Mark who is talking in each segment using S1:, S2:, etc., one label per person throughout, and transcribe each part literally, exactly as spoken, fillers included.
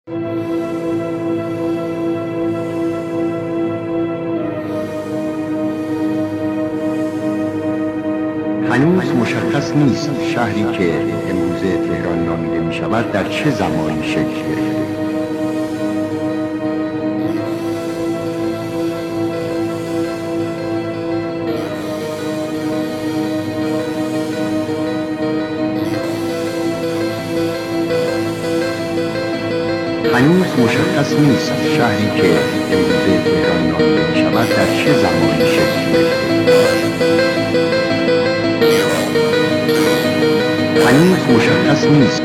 S1: هنوز مشخص نیست شهری که امروزه تهران نامیده می شود در چه زمانی شکل گرفته. هنوز مشخص نیست شهری که امروزه تهران نامیده می شود در چه زمانی شکل گرفته. هنوز مشخص نیست.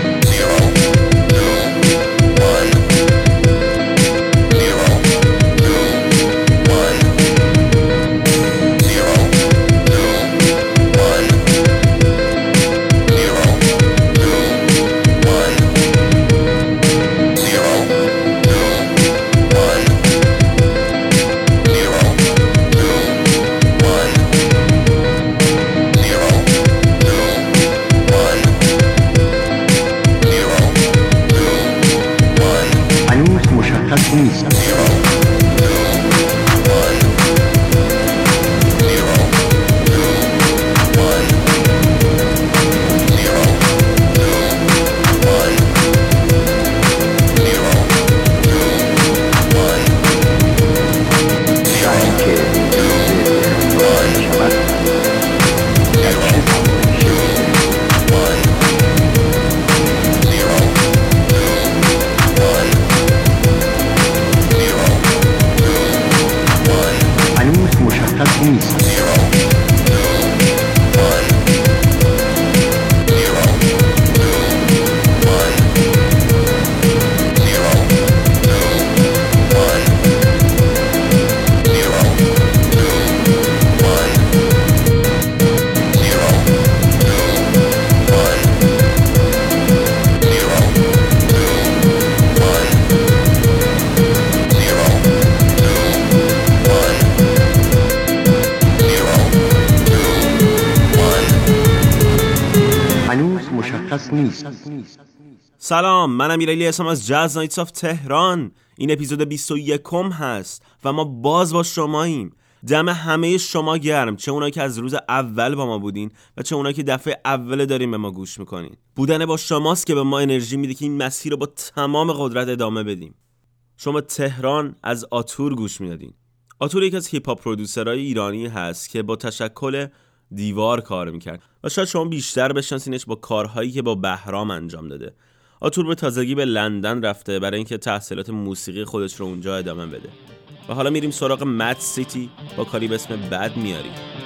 S2: سلام، من امیرعلی هستم از جاز نایتس آف تهران. این اپیزود بیست و یکم هست و ما باز با شماییم. دم همه شما گرم، چه اونایی که از روز اول با ما بودین و چه اونایی که دفعه اول دارین به ما گوش میکنین. بودن با شماست که به ما انرژی میده که این مسیر رو با تمام قدرت ادامه بدیم. شما تهران از آتور گوش میدادین. آتور یکی از هیپ هاپ پرودوسرهای ایرانی هست که با تشکل دیوار کار میکرد و شاید شما بیشتر بشناسینش با کارهایی که با بهرام انجام داده. آتور به تازگی به لندن رفته برای اینکه تحصیلات موسیقی خودش رو اونجا ادامه بده و حالا میریم سراغ مد سیتی با کاری به اسم بد میاری.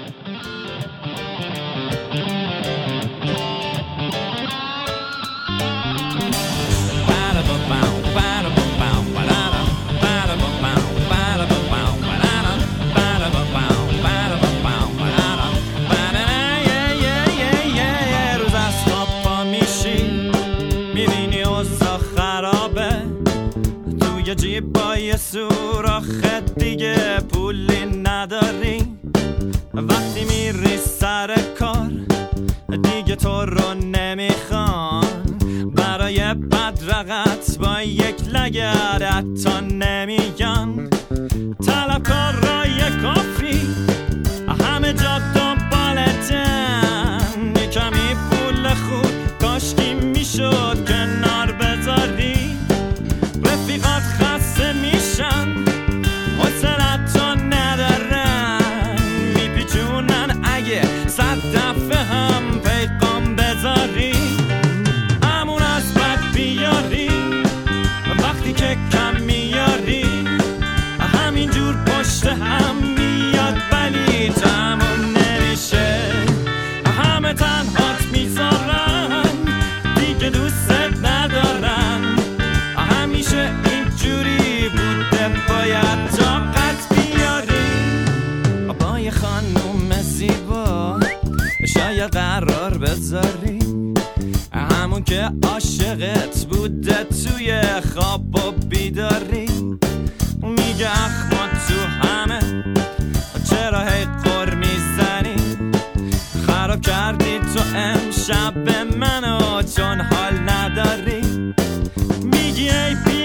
S3: جیبای سوراخت دیگه پولی نداری، وقتی میری سر کار دیگه تو رو نمیخوان، برای بدرقت با یک لگرت تا نمیگن، طلبکارای کافی همه جا دنبالتن، کمی پول خوب کاشکی میشد کنار بذاری، رفیقات خسته میشن حوصلت تو ندارن، میپیچونن اگه صد دفعه هم پیغام بذاری، امون از بد بیاری وقتی که کم میاری، همینجور پشت هم میاد ولی تموم نمیشه، همه تنهات میذارن دیگه دوست ندارن، همیشه اینجوری بوده باید طاقت بیاری، با یه خانوم زیبا شاید قرار بذاری، همون که عاشقت بوده توی خواب و بیداری، میگه اخما تو همه چرا هی قر میزنی، خراب کردی تو امشب منو چون حال نداری، میگی ای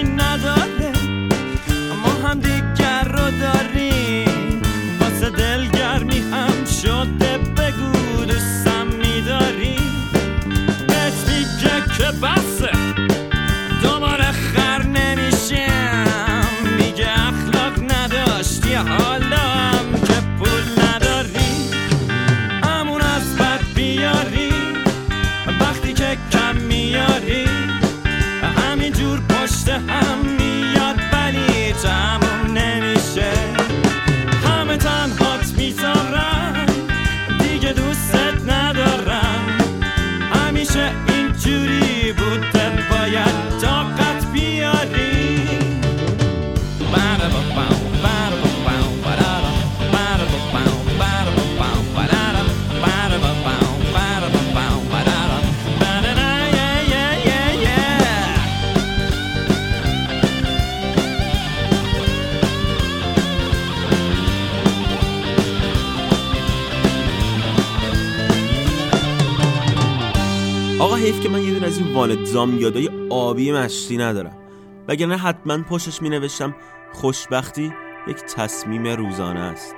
S2: آقا حیف که من یه دونه از این والت زامیادای آبی مشتی ندارم، وگرنه حتما پشتش می نوشتم خوشبختی یک تصمیم روزانه است.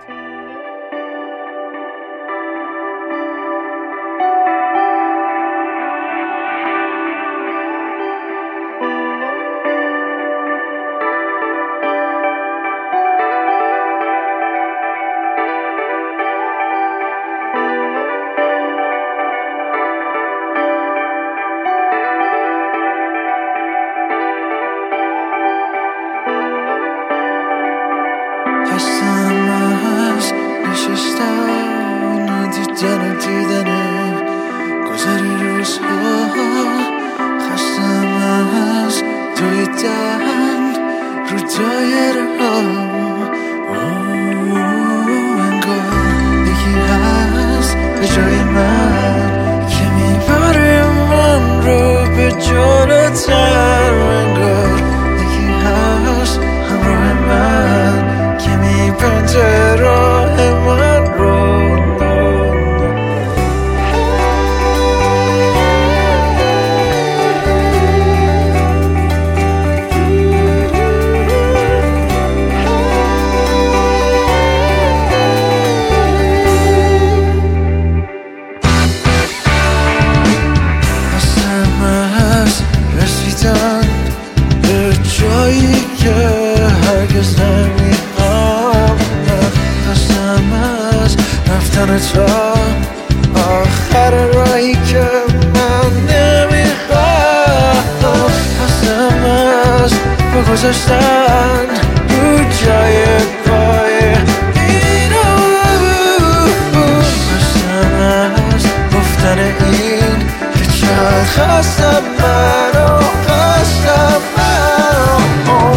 S4: گذاشتن رو جای پای اینو خواستم از گفتن این که چقدر خواستم منو خواستم منو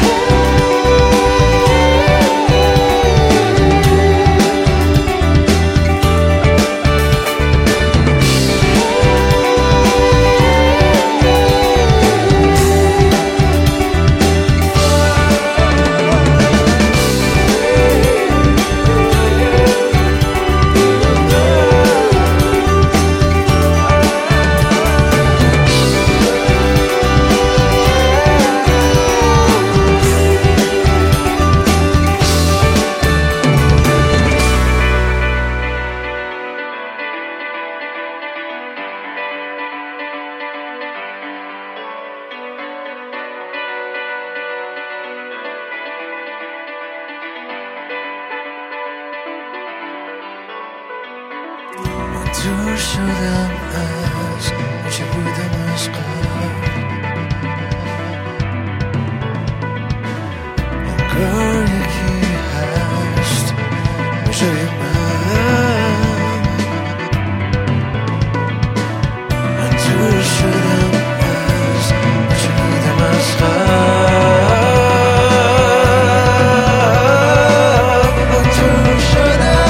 S4: دور شدم از اونچه بودم از قبل انگار یکی هست به جای من من دور شدم از اونچه بودم از قبل من دور شدم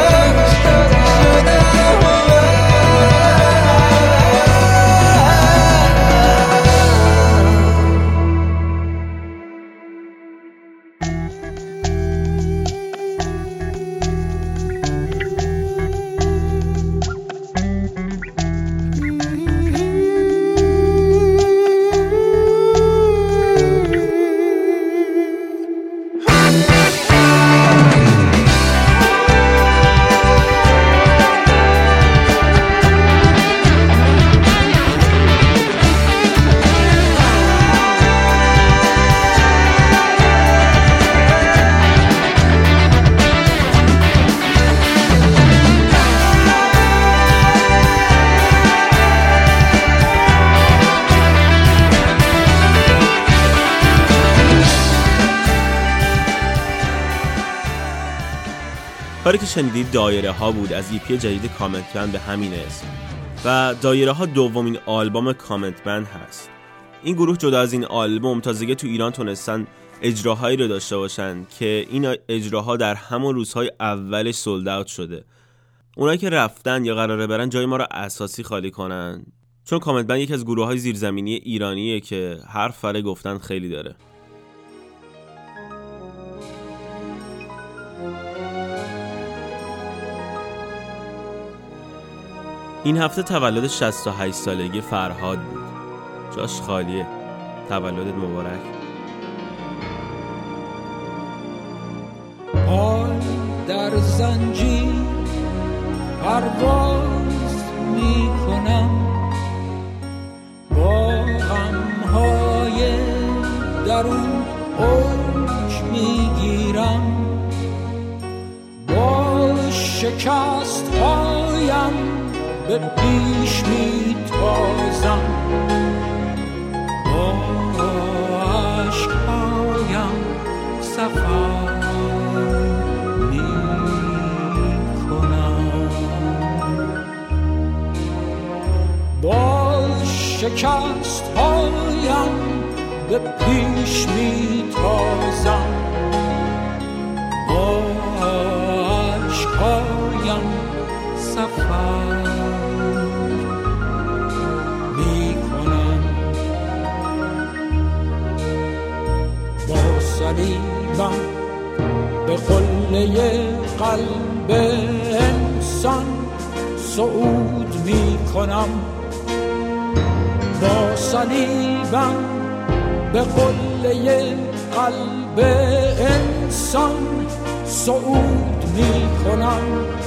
S2: کاری که شنیدید دایره ها بود از ایپی جدید کامنت بند به همین اسم و دایره ها دومین آلبوم کامنت بند هست. این گروه جدا از این آلبوم تازگی تو ایران تونستن اجراهایی رو داشته باشن که این اجراها در همون روزهای اولش سولد اوت شده. اونایی که رفتن یا قراره برن جای ما رو اساسی خالی کنن، چون کامنت بند یکی از گروه‌های زیرزمینی ایرانیه که حرف فره گفتن خیلی داره. این هفته تولد شصت و هشت سالگی فرهاد بود. جاش خالیه. تولدت مبارک.
S5: پای در زنجیر پرواز می کنم، با غمهای درون اوج می گیرم، با شکست هایم به پیش می تازم، با عشق هایم سفر می کنم، با شکست هایم به پیش می تازم، با عشق هایم سفر می کنم، با صلیبم به قله قلب انسان صعود می کنم، با صلیبم به قله قلب انسان صعود می کنم،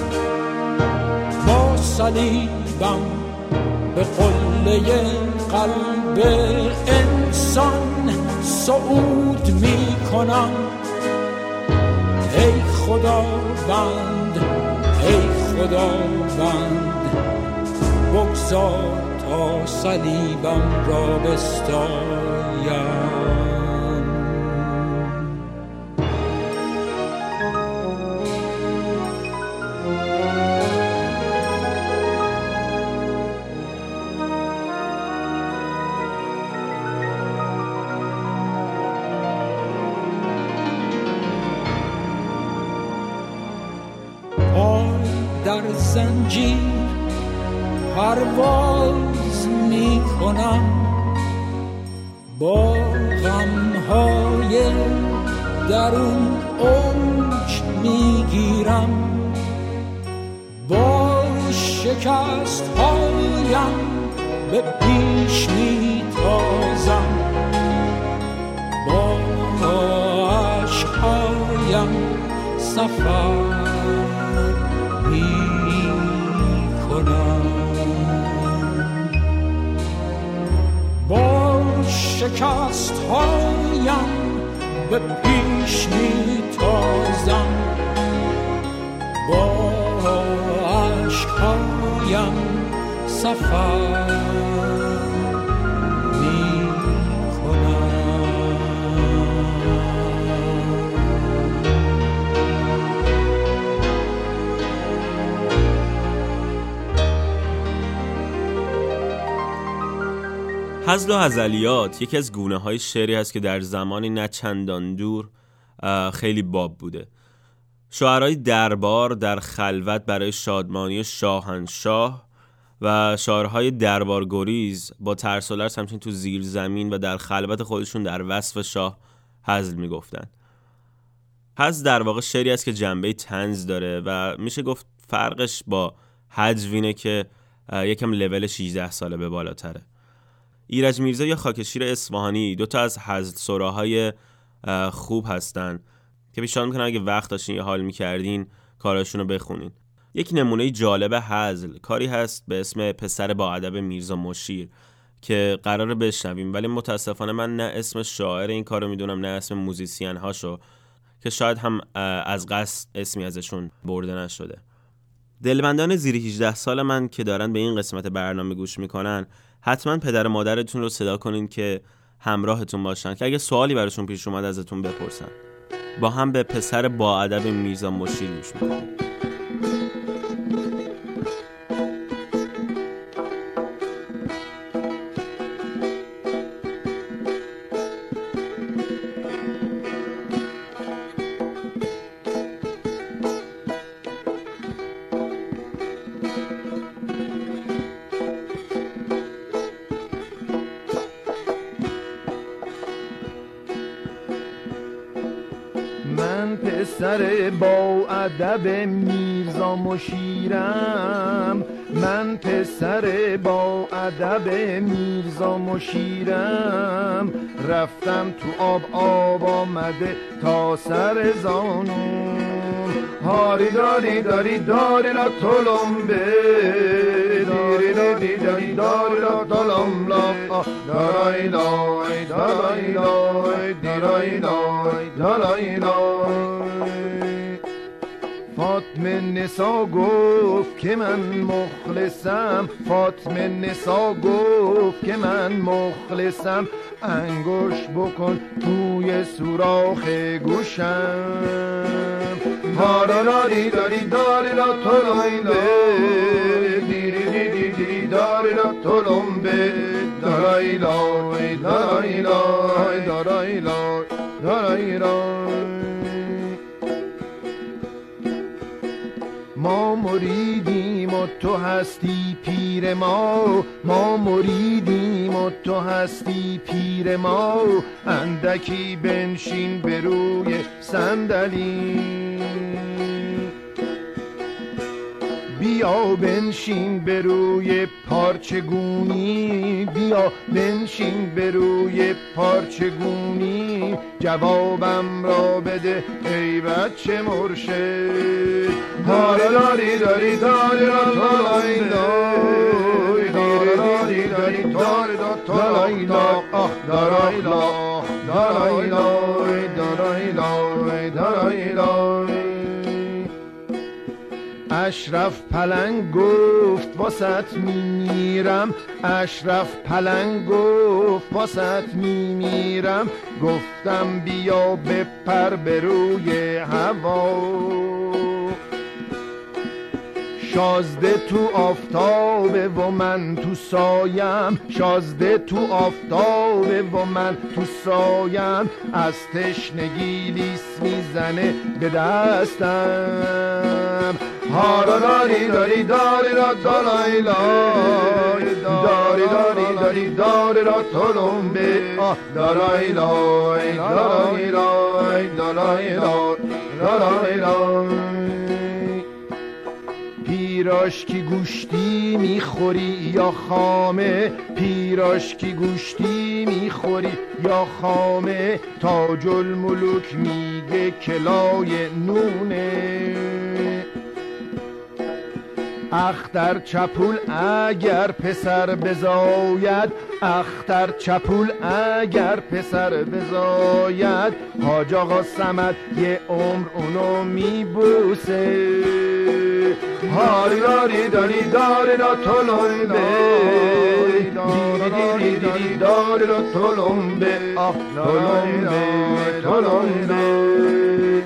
S5: با صلیبم به قله قلب انسان صعود می کنم. ای خداوند، ای خداوند، بگذار تا صلیبم را بستایم. در زنجیر پرواز می کنم، با غمهای درون اوج می گیرم، با شکست هایم به پیش می تازم، با عشق هایم سفر می کنم، با شکست هایم به پیش می تازم، با عشق هایم سفر می کنم.
S2: هزل و هزلیات یکی از گونه های شعری هست که در زمانی نه چندان دور خیلی باب بوده. شاعرای دربار در خلوت برای شادمانی شاهنشاه و شاعرهای دربار گریز با ترس و لرز همچنین تو زیر زمین و در خلوت خودشون در وصف شاه هزل میگفتن. هزل در واقع شعری است که جنبه طنز داره و میشه گفت فرقش با هجو اینه که یکم لول شانزده ساله به بالاتره. ایرج میرزا یا خاکشیر اصفهانی دو تا از هزل سراهای خوب هستن که پیشنهاد میکنم اگه وقت داشتین یا حال میکردین کاراشون رو بخونین. یک نمونه جالب هزل کاری هست به اسم پسر با ادب میرزا مشیر که قراره بشنویم، ولی متاسفانه من نه اسم شاعر این کارو میدونم نه اسم موزیسین هاشو که شاید هم از قصد اسمی ازشون برده نشده. دلبندان زیر هجده سال من که دارن به این قسمت برنامه گوش میکنن حتما پدر مادرتون رو صدا کنین که همراهتون باشن که اگه سوالی براشون پیش اومد ازتون بپرسن. با هم به پسر با ادب میرزا مشیر گوش میکنیم.
S4: من
S6: من پسر با ادب میرزا مشیرم، من پسر با ادب میرزا مشیرم، رفتم تو آب آب آمده تا سر زانوم. هاری داری داری داری را تلمبه، داری داری داری داری را تلمبه، دارای لای دارای لای دارای لای دارای لای. فاطمه نسا گفت که من مخلصم، فاطمه نسا گفت که من مخلصم، انگوش بکن توی سوراخ گوشم. هاری داری داری داری را تلمبه، دیری دیری دیری داری را تلمبه، دارای لای دارای لای دارای لای دارای لای. ما مریدیم و تو هستی پیر ما، ما مریدیم و تو هستی پیر ما، اندکی بنشین به روی صندلی، بیا بنشین به روی پارچگونی، بیا بنشین به روی پارچگونی، جوابم را بده ای بچه مرشد. داری داری داری داری را تلای لای، داری داری داری داری را تلای لای، دارای لای دارای لای دارای لای دارای لای. اشرف پلنگ گفت واسط میمیرم، اشرف پلنگ گفت واسط میمیرم، گفتم بیا بپر به روی هوا. شازده تو آفتابه و من تو سایم، شازده تو آفتابه و من تو سایم، از تشنگی لیس میزنه به دستم. هارا داری داری داری را تلای لای، داری داری داری داری را تلمبه، دارای لای دارای لای دارای لای دارای لای. پیراشکی گوشتی میخوری یا خامه، پیراشکی گوشتی میخوری یا خامه، تاج الملوک میگه کلای نونه. اختر چپول اگر پسر بزاید، اختر چپول اگر پسر بزاید، حاج آقا صمد یه عمر اونو میبوسه. هاری داری داری داری را تلمبه، دیری دیری دیری داری را تلمبه، تلمبه تلمبه.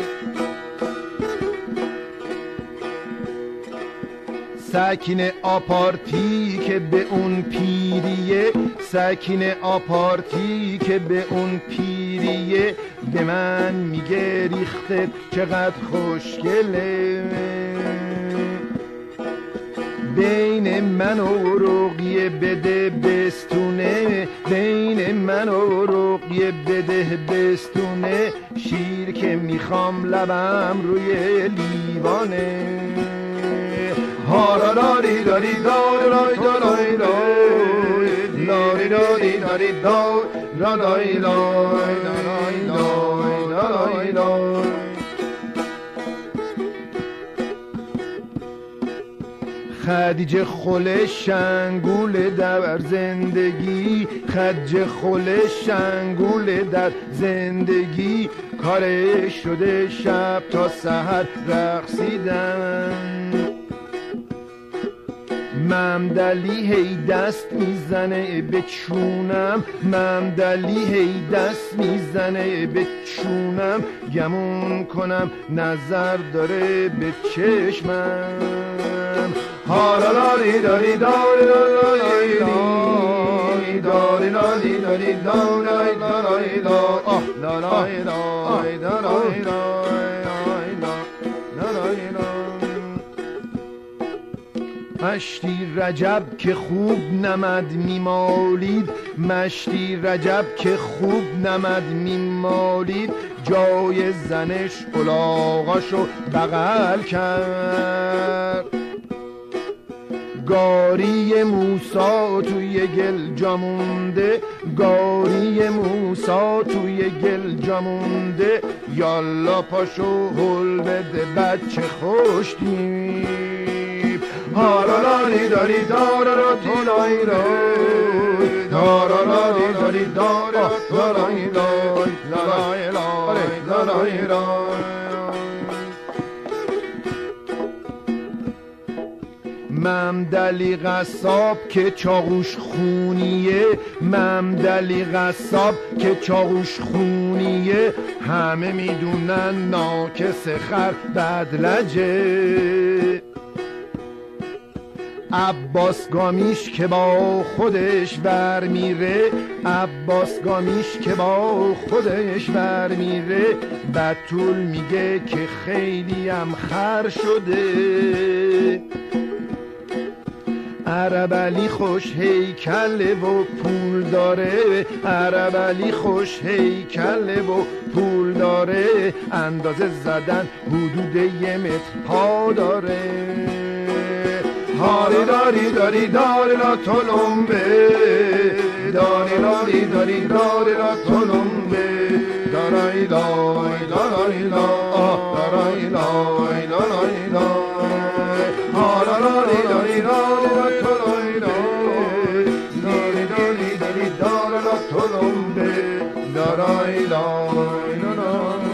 S6: سکین آپارتی که به اون پیریه، سکین آپارتی که به اون پیریه، به من میگه ریخته چقدر خوشگله. بین من و رقیه بده بستونه، بین من و رقیه بده بستونه، شیر که میخوام لبم روی لیوانه. هارا داری داری داری داری داری داری داری داری داری داری داری. خدیجه خل شنگول در زندگی، خدیجه خل شنگول در زندگی، کارش شده شب تا سحر رقصیدن. ممدلی هی دست میزنه به چونم، ممدلی هی دست میزنه به چونم، گمون کنم نظر داره به چشمم. هارا داری داری داری داری داری داری داری داری داری داری داری داری داری. مشتی رجب که خوب نمد میمالید، مشتی رجب که خوب نمد میمالید، جای زنش الاغاشو بغل کرد. گاری موسا توی گل جامونده، گاری موسا توی گل جامونده، یالا پاشو هل بده بچه خوش دیب. هارالانی داری داره را تولایی رای، هارالانی داری داره را تولایی رای، لالای لای لالای رای. ممدلی قصاب که چاقوش خونیه، ممدلی قصاب که چاقوش خونیه، همه میدونن ناکس خر بدلجه. عباس گامیش که با خودش بر میره، عباس گامیش که با خودش بر میره، بتول میگه که خیلی هم خر شده. عربعلی خوش هیکله و پول داره، عربعلی خوش هیکله و پول داره، اندازه زدن حدود یه متر پا داره. هاری داری داری داری را تلمبه، داری داری داری داری را تلمبه، دارای لای دارای لای دارای لای دارای لای، هارالای داری داری را تلمبه، داری داری داری داری را تلمبه، دارای لای دارای.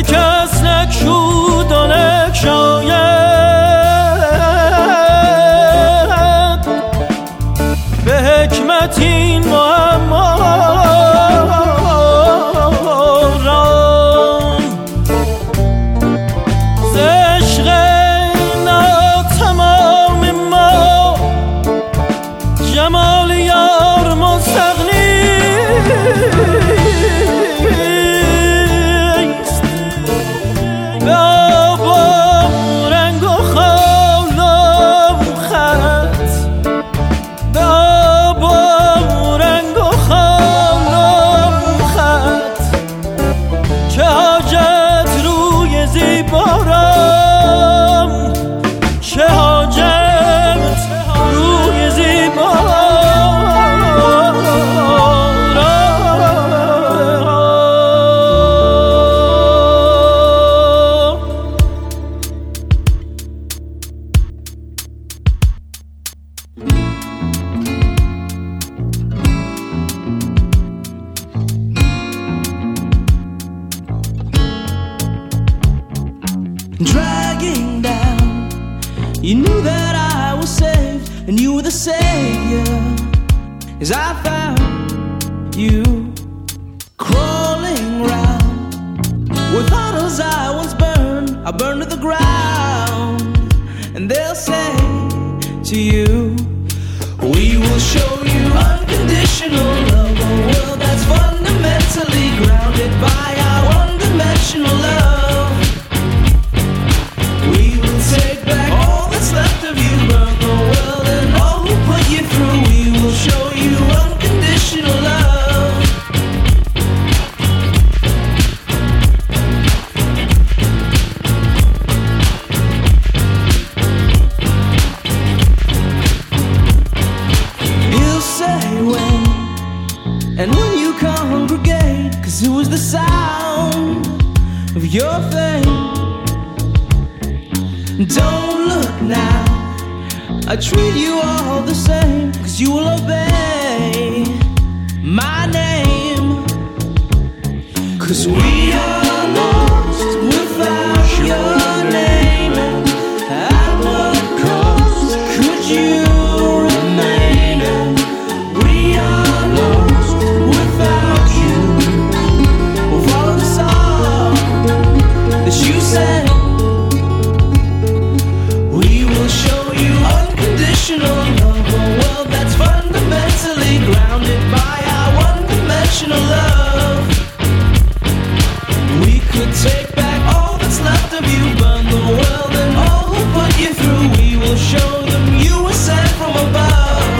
S3: کس نکودانک شاید به حکمت این معما را ز عشق ناتمام ما جمال یار مستغنیست به آب و رنگ و خال و خط به آب و رنگ و خال و خط چه حاجت روی زیبارم چه حاجت روی زیبارم
S7: Dragging down, you knew that I was saved, and you were the savior. As I found you crawling round with idols I once burned, I burned to the ground. And they'll say to you, we will show you unconditional love, a world that's fundamentally grounded by our one-dimensional love. We will take back all that's left of you, burn the world and all who put you through. We will show you unconditional love. He'll say when and when you congregate, 'cause it was the sound of your faith. Don't look now, I treat you all the same, 'cause you will obey my name. 'Cause we are lost without your name. At what cost could you remain? We are lost without you. We'll follow the song that you sang. We will show you unconditional love, a world that's fundamentally grounded by our one-dimensional love. We could take back all that's left of you, burn the world and all who put you through. We will show them you were sent from above.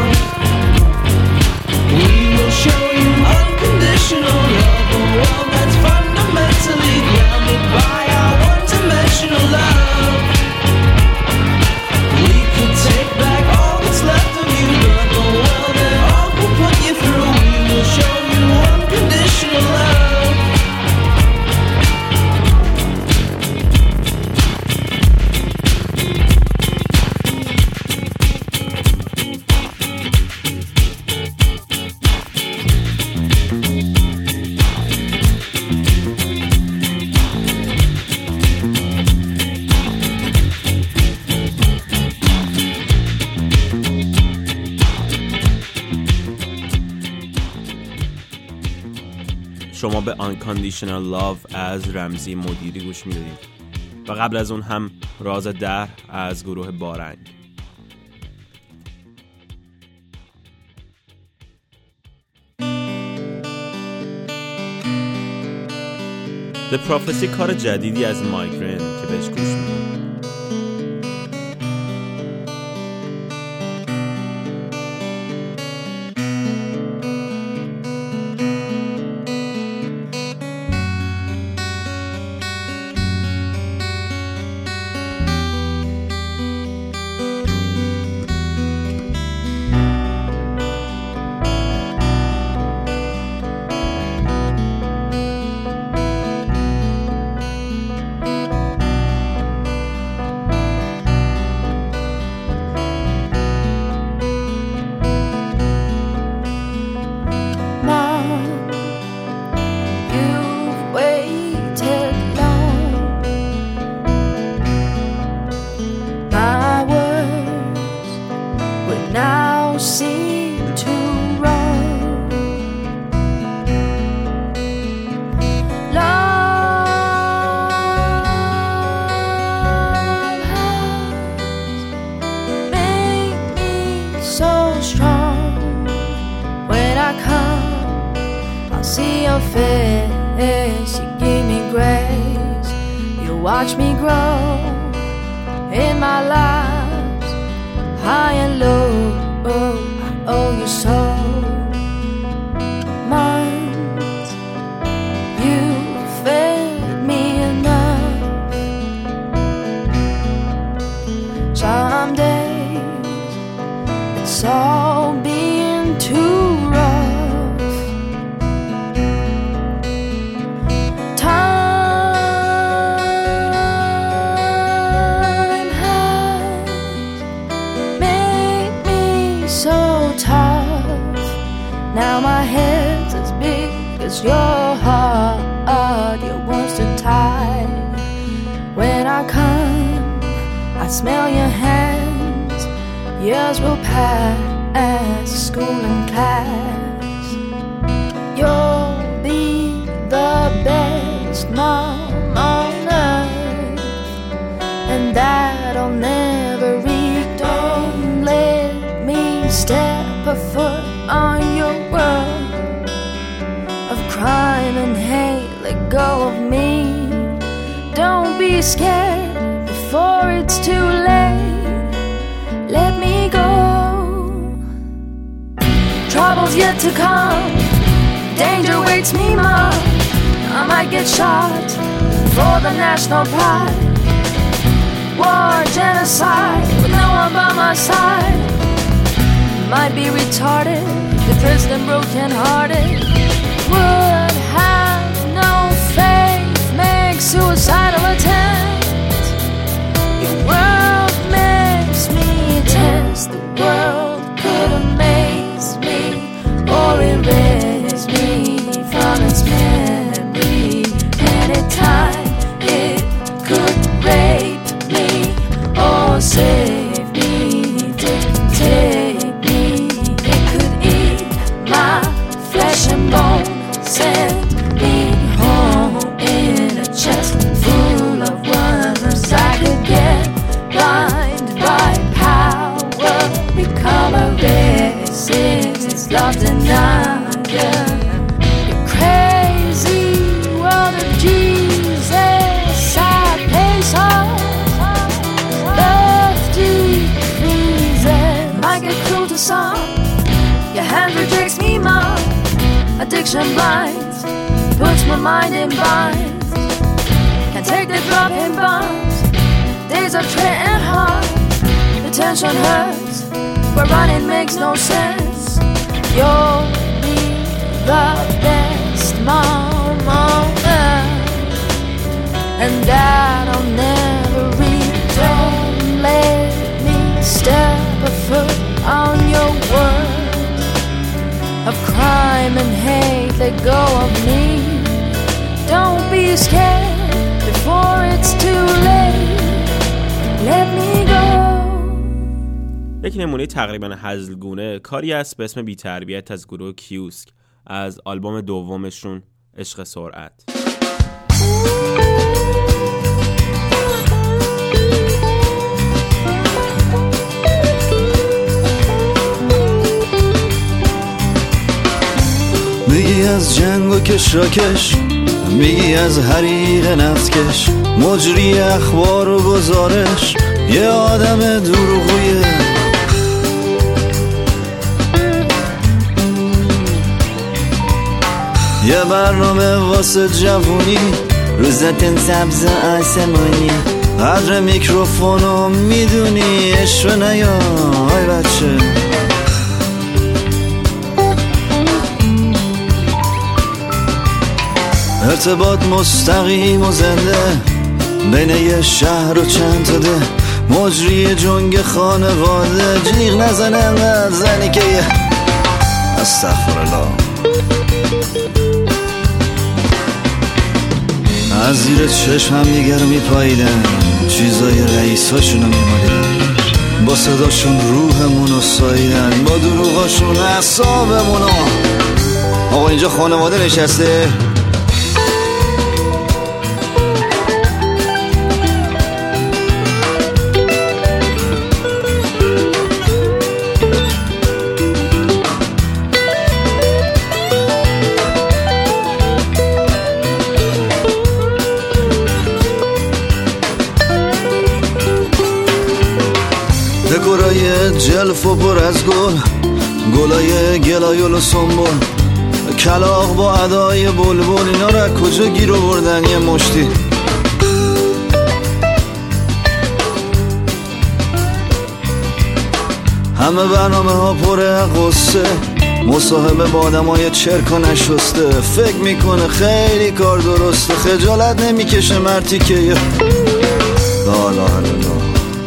S7: We will show you unconditional love, a world that's fundamentally grounded by our one-dimensional love. We could take back all that's left of you, burn the world and all who put you through. We will show you unconditional love.
S2: شما به Unconditional Love از رمزی مدیری گوش میدید و قبل از اون هم راز در از گروه بارنگ. The Prophecy کار جدیدی از مایگرین که بهش گوش میدید.
S8: give me grace. You watch me grow in my lives, high and low. Oh, I owe you so much. You fed me enough. Some days it's all being too rough. Time has made me so tough. Now my head's as big as your heart. Your wounds too tight. When I come, I smell your hands. Years will pass, school and class. You'll be the best mom on earth, and that'll never read. Don't let me step a foot on your world of crime and hate. Let go of me. Don't be scared before it's too late. Let me go. Trouble's yet to come. Danger waits me, Mom. I might get shot for the national pride. War, genocide, with no one by my side. Might be retarded, depressed and broken-hearted. Would have no faith, make suicidal attempts. Your world makes me tense. The world could amaze me or erase me from its memory. Anytime it could rape me or save me, dictate me. It could eat my flesh and bone, send me home in a chest full of worms. I could get blind by power, become a racist. It's love denier. The crazy world of Jesus, I pace off. Love decreases. I get cruel to some. Your hand rejects me, Mom. Addiction blinds, puts my mind in binds. Can't take the drop in bombs. Days are treading hard. The tension hurts, but running makes no sense. You'll be the best mom on earth, and that'll never read. Don't let me step a foot on your world of crime and hate. Let go of me. Don't be scared before it's too late. Let me go.
S2: یک نمونه تقریبا هزلگونه کاری است به اسم بی‌تربیت از گروه کیوسک از آلبوم دومشون عشق سرعت.
S9: میگی از جنگ و کشاکش، میگی از حریق نفتکش، مجری اخبار و گزارش، یه آدم دروغویه. یه برنامه واسه جوونی، روزتن سبز آسمانی، قدر میکروفونو میدونی، عشق نیا های بچه. ارتباط مستقیم و زنده بین یه شهر و چند تا ده، مجری جنگ خانواده، جیغ نزنه انقدر زنی که یه استغفرالله. از زیر چشم هم دیگر رو میپاییدن، چیزای رئیساشونو میمالیدن، با صداشون روحمونو ساییدن، با دروغاشون اعصابمونو. آقا اینجا خانواده نشسته، های جلف و پر از گل، گلای گلایل و سنبول، کلاغ با ادای بلبل، اینا را کجا گیر آوردن یه مشتی؟ همه برنامه ها پر قصه، مصاحبه با آدم های چرک و نشسته، فکر میکنه خیلی کار درسته، خجالت نمیکشه مرتی که یه لا لا لا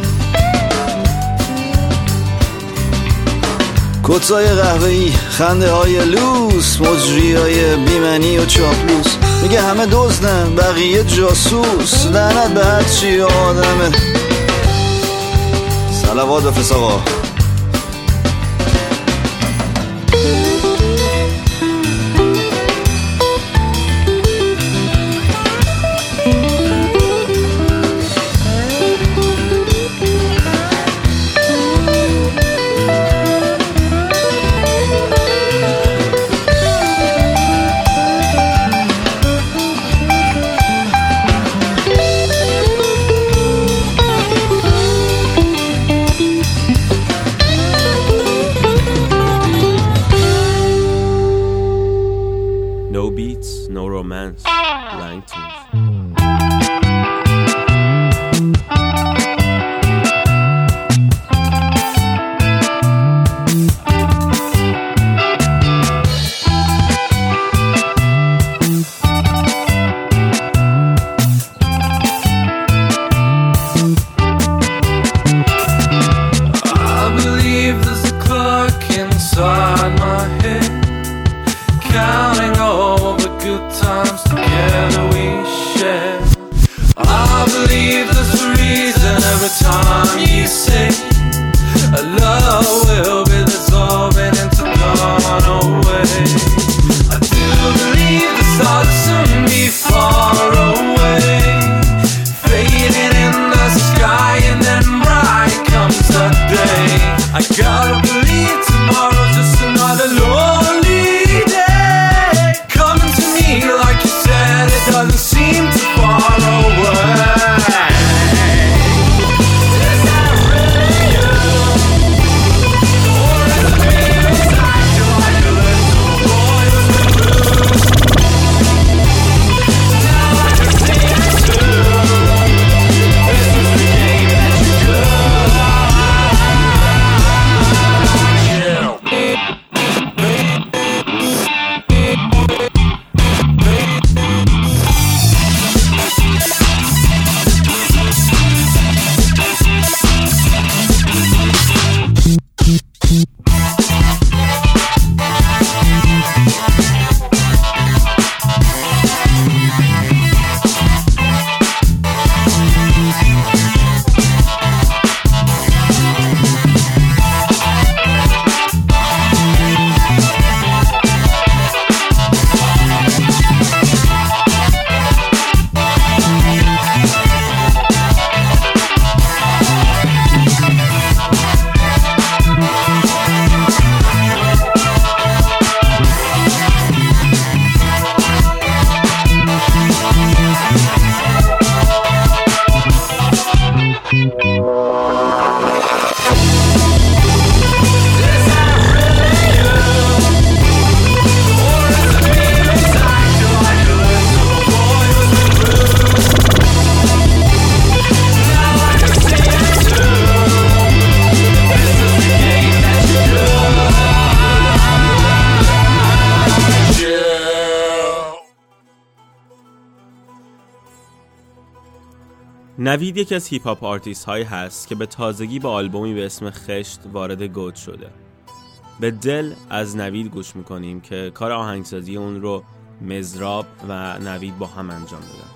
S9: کتای قهوه‌ای، خنده های لوس، مجری های بیمنی و چاپلوس، میگه همه دزدن بقیه جاسوس، لعنت به هر چی آدمه. صلوات بفرست آقا.
S2: No beats, no romance, blank tunes.
S4: I believe there's a clock inside my head, counting all the good times together we shared. I believe there's a reason every time you say a love will be dissolving into gone away. I do believe the stars soon be far away, fading in the sky, and then bright comes the day. I gotta believe tomorrow's just another lonely day, coming to me like you said, it doesn't seem too far away. Is that really you? Or is it me who's acting like a little boy with the blues? Now I can see it too. This is the game that you go.
S2: نوید یکی از هیپ هاپ آرتیست هایی هست که به تازگی با آلبومی به اسم خشت وارد گوت شده. به دل از نوید گوش میکنیم که کار آهنگسازی اون رو مزراب و نوید با هم انجام دادن.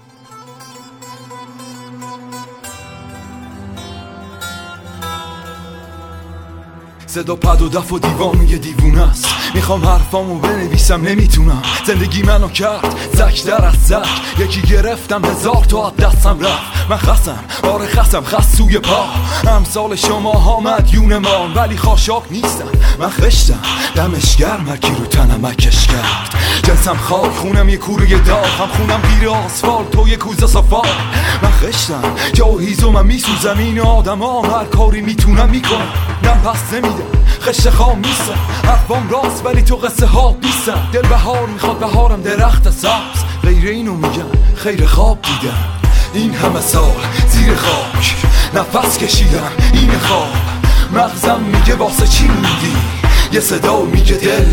S9: صدا پد و دف و دیوان یه دیوونه است. میخوام حرفامو بنویسم نمیتونم. زندگی منو کرد زک در از زک. یکی گرفتم هزار تا از دستم رفت. من خسم آره خسم خس سوی پا. امثال شما ها مدیون مان ولی خاشاک نیستم. من خشتم دمش گرم هرکی رو تنم اکش کرد. جنسم خاک خونم یه کوره داغ. هم خونم گیر آسفالت تو یه کوزه صفار. من خشتم جا و هیزم میسوزم. این آدم ها هر کاری میتونم میکنم. نم پس نمیدم خشت خام نیستم. حرفام راست ولی تو قصه ها نیستم. دل بهار میخواد بهارم درخت سبز. غیر اینو میگم خیر خواب دیدم. این همه سال زیر خاک نفس کشیدم این خواب. مغزم میگه واسه چی موندی یه صدا میگه دل.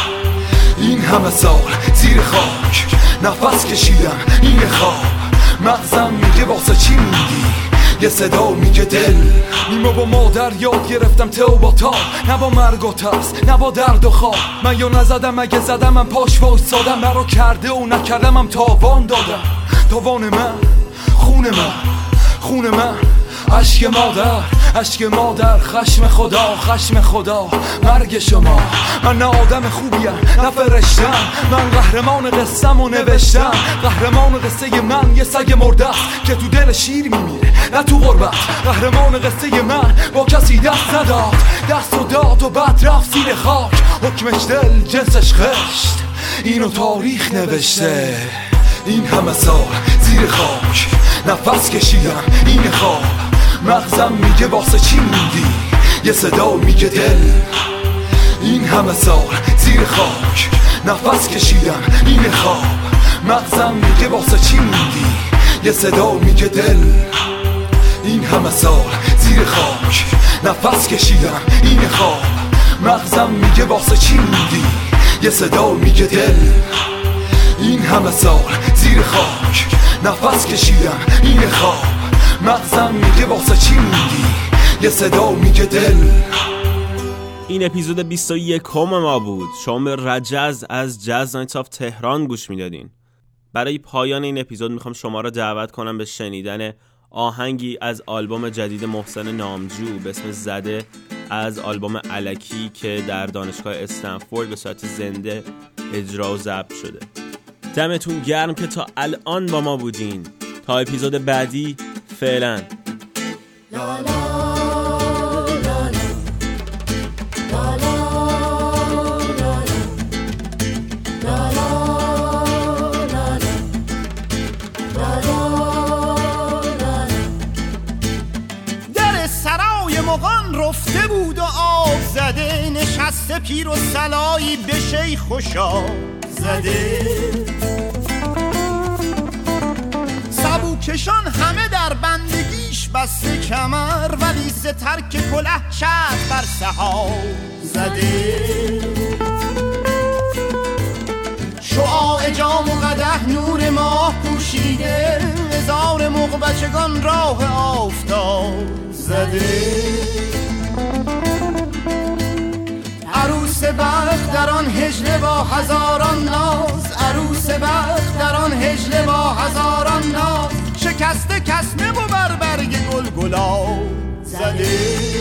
S9: این همه سال زیر خاک نفس کشیدم این خواب. مغزم میگه واسه چی موندی یه صدا میگه دل. نیمه با مادر یاد گرفتم تو با تا. نه با مرگ و ترس نه با درد و خواب. من یا نزدم اگه زدم من پاش وایسادم. مرا کرده و نکردم هم تاوان دادم. تاوان من خون من خون من عشق مادر عشق مادر. خشم خدا خشم خدا مرگ شما. من نه آدم خوبیم نه فرشتم. من قهرمان قصم و نوشتم. قهرمان قصه من یه سگ مرده است که تو دل شیر میمیره نه تو غربت. قهرمان قصه من با کسی دست نداد. دست و داد و بعد رفت زیر خاک. حکمش دل جنسش خشت. اینو تاریخ نوشته. این همه سال زیر خاک نفس کشیدم این خواب. مغزم میگه واسه چی موندی یه صدا میگه دل. این همه سال زیر خاک نفس کشیدم این خواب. مغزم میگه واسه چی موندی یه صدا میگه دل. این همه سال زیر خاک نفس کشیدم این خواب. مغزم میگه واسه چی موندی یه صدا میگه دل. این همه سال زیر خاک نفس کشیدم این خواب. مغزم میگه واسه چی موندی یه صدا میگه دل.
S2: این اپیزود بیست و یکم ما بود. شما به رجز از جاز نایتس آف تهران گوش میدادین. برای پایان این اپیزود میخوام شما را دعوت کنم به شنیدن آهنگی از آلبوم جدید محسن نامجو به اسم زده از آلبوم الکی که در دانشگاه استنفورد به صورت زنده اجرا و ضبط شده. دمتون گرم که تا الان با ما بودین. تا اپیزود بعدی فعلا.
S3: در سرای مغان رفته بود و آب زده. نشسته پیر و سلایی به شیخ و شاه زده. سبوکشان همه در بندگیش بسته کمر. ولی ز ترک کله شد بر سحاب زده. شعاع جام و قدح نور ماه پوشیده. هزار موق بچگان راه آفتاب زده. عروس بخت در آن هجله با هزاران ناز. عروس بخت در آن هجله با هزاران ناز. شکسته کسمه و بر برگ گل گلاب زده.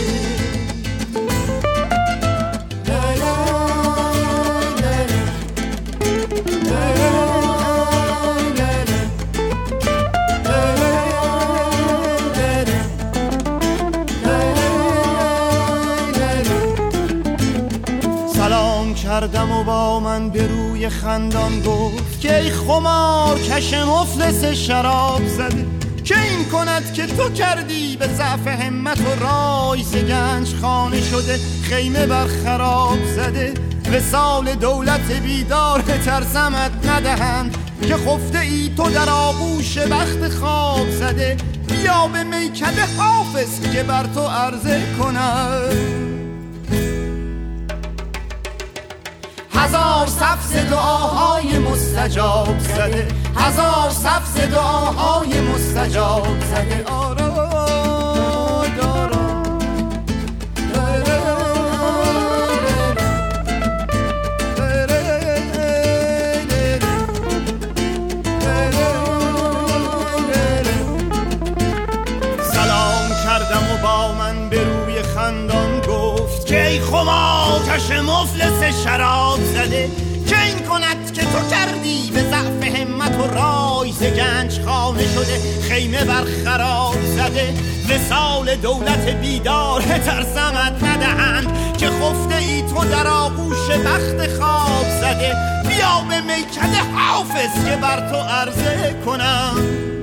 S3: کردم و با من به روی خندان گفت که ای خمار کش مفلس شراب زده. که این کند که تو کردی به ضعف همت و رای. ز گنج خانه شده خیمه بر خراب زده. وصال دولت بیدار ترسمت ندهند که خفته ای تو در آغوش بخت خواب زده. بیا به میکده حافظ که بر تو عرضه کند. هزار صف ز دعاهای مستجاب زده. هزار صف ز دعاهای مستجاب زده. آراد آراد سلام کردم و با من به روی خندان گفت که ای کش مفلس شراب زده که این کند که تو کردی به ضعف همت و رای ز گنج خانه شده خیمه بر خراب زده وصال دولت بیدار ترسمت ندهند که خفته ای تو در آغوش بخت خواب زده بیا به میکده حافظ که بر تو عرضه کنم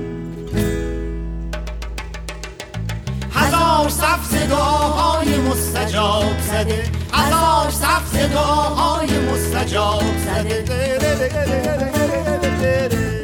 S3: هزار صف ز دعاهای مستجاب زده هزار صف ز دعاهای مستجاب زده